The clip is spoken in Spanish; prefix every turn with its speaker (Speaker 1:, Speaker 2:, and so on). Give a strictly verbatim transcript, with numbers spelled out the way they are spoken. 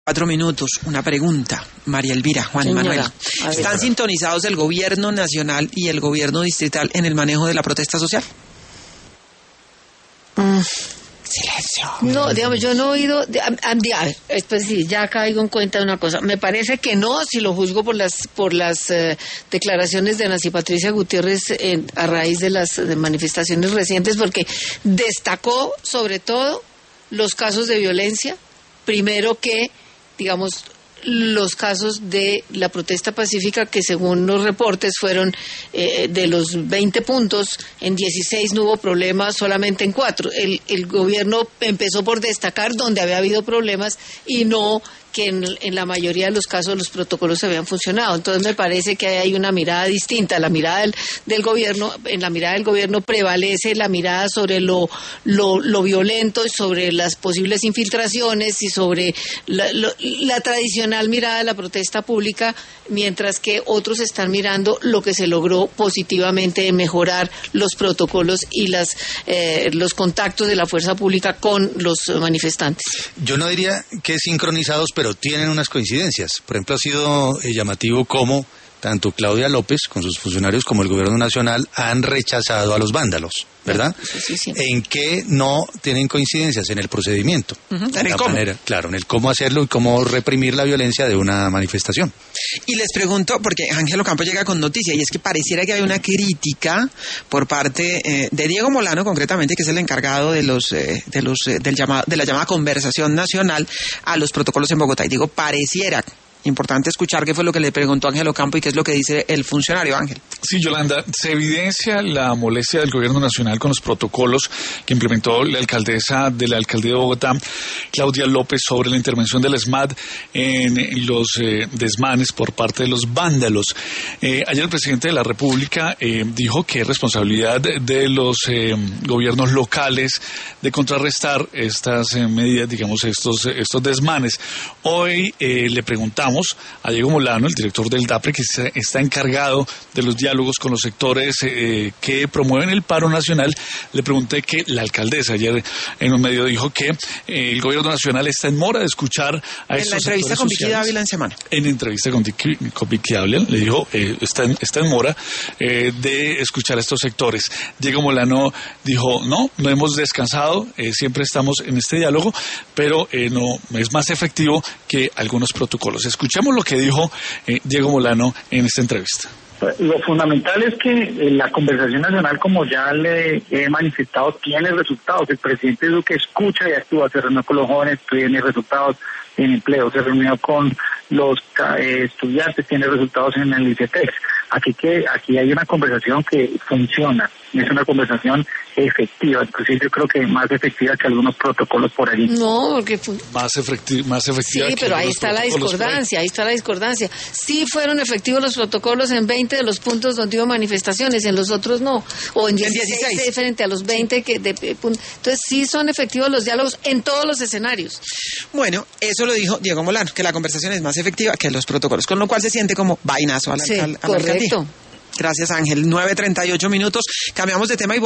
Speaker 1: Cuatro minutos, una pregunta, María Elvira, Juan
Speaker 2: Señora,
Speaker 1: Manuel. ¿Están sintonizados el gobierno nacional y el gobierno distrital en el manejo de la protesta social?
Speaker 2: Mm.
Speaker 1: Silencio.
Speaker 2: No, digamos, yo no he oído, a, a, a ver, pues sí, ya caigo en cuenta de una cosa. Me parece que no, si lo juzgo por las por las eh, declaraciones de Nancy Patricia Gutiérrez eh, a raíz de las de manifestaciones recientes, porque destacó sobre todo los casos de violencia, primero que, digamos, los casos de la protesta pacífica, que según los reportes fueron eh, de los veinte puntos, en dieciséis no hubo problemas, solamente en cuatro. El, el gobierno empezó por destacar donde había habido problemas y no que en, en la mayoría de los casos los protocolos habían funcionado. Entonces me parece que hay una mirada distinta. La mirada del, del gobierno, en la mirada del gobierno prevalece la mirada sobre lo, lo, lo violento, sobre las posibles infiltraciones y sobre la, lo, la tradicional mirada de la protesta pública, mientras que otros están mirando lo que se logró positivamente de mejorar los protocolos y las eh, los contactos de la fuerza pública con los manifestantes.
Speaker 3: Yo no diría que sincronizados, pero tienen unas coincidencias. Por ejemplo, ha sido eh, llamativo cómo tanto Claudia López con sus funcionarios como el gobierno nacional han rechazado a los vándalos, ¿verdad?
Speaker 2: Sí, sí, sí.
Speaker 3: ¿En qué no tienen coincidencias? En el procedimiento.
Speaker 1: Uh-huh. En el
Speaker 3: la
Speaker 1: cómo.
Speaker 3: Manera, claro, en el cómo hacerlo y cómo reprimir la violencia de una manifestación.
Speaker 1: Y les pregunto, porque Ángel Ocampo llega con noticia, y es que pareciera que hay una crítica por parte eh, de Diego Molano, concretamente, que es el encargado de los eh, de los eh, del llamado, de la llamada conversación nacional a los protocolos en Bogotá. Y digo, pareciera. Importante escuchar qué fue lo que le preguntó Ángel Ocampo y qué es lo que dice el funcionario. Ángel.
Speaker 4: Sí, Yolanda, se evidencia la molestia del gobierno nacional con los protocolos que implementó la alcaldesa de la alcaldía de Bogotá, Claudia López, sobre la intervención del ESMAD en los eh, desmanes por parte de los vándalos. Eh, ayer el presidente de la República eh, dijo que es responsabilidad de los eh, gobiernos locales de contrarrestar estas eh, medidas, digamos, estos, estos desmanes. Hoy eh, le preguntamos a Diego Molano, el director del DAPRE, que está encargado de los diálogos con los sectores eh, que promueven el paro nacional. Le pregunté que la alcaldesa ayer en un medio dijo que eh, el gobierno nacional está en mora de escuchar a
Speaker 1: en
Speaker 4: estos
Speaker 1: la entrevista con Vicky Dávila en semana.
Speaker 4: En entrevista con, con Vicky Dávila le dijo eh, está, en, está en mora eh, de escuchar a estos sectores. Diego Molano dijo no, no hemos descansado, eh, siempre estamos en este diálogo, pero eh, no es más efectivo que algunos protocolos. Escuchemos lo que dijo eh, Diego Molano en esta entrevista.
Speaker 5: Lo fundamental es que la conversación nacional, como ya le he manifestado, tiene resultados. El presidente Duque escucha y actúa, se reunió con los jóvenes, tiene resultados en empleo, se reunió con los eh, estudiantes, tiene resultados en el ICETEX. Aquí que aquí hay una conversación que funciona, es una conversación efectiva, inclusive yo creo que más efectiva que algunos protocolos por allí.
Speaker 2: No, porque fue...
Speaker 4: más, efecti- más efectiva.
Speaker 2: Sí,
Speaker 4: que
Speaker 2: pero ahí
Speaker 4: los
Speaker 2: está la discordancia, ahí está la discordancia. Sí fueron efectivos los protocolos en veinte de los puntos donde hubo manifestaciones, en los otros no, o en dieciséis frente a los veinte que de, de, entonces sí son efectivos los diálogos en todos los escenarios.
Speaker 1: Bueno, eso lo dijo Diego Molano, que la conversación es más efectiva que los protocolos, con lo cual se siente como vainazo a la,
Speaker 2: Sí,
Speaker 1: a la
Speaker 2: correcto.
Speaker 1: alcaldía. Gracias, Ángel. nueve treinta y ocho minutos. Cambiamos de tema y